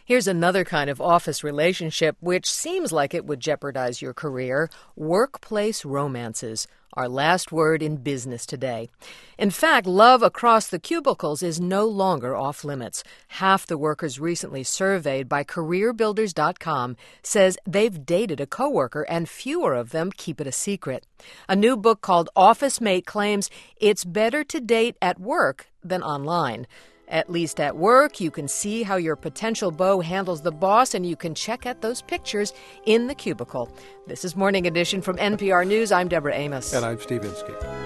Here's another kind of office relationship which seems like it would jeopardize your career: workplace romances. Our last word in business today. In fact, love across the cubicles is no longer off limits. Half the workers recently surveyed by CareerBuilders.com says they've dated a coworker, and fewer of them keep it a secret. A new book called Office Mate claims it's better to date at work than online. At least at work, you can see how your potential beau handles the boss, and you can check out those pictures in the cubicle. This is Morning Edition from NPR News. I'm Deborah Amos. And I'm Steve Inskeep.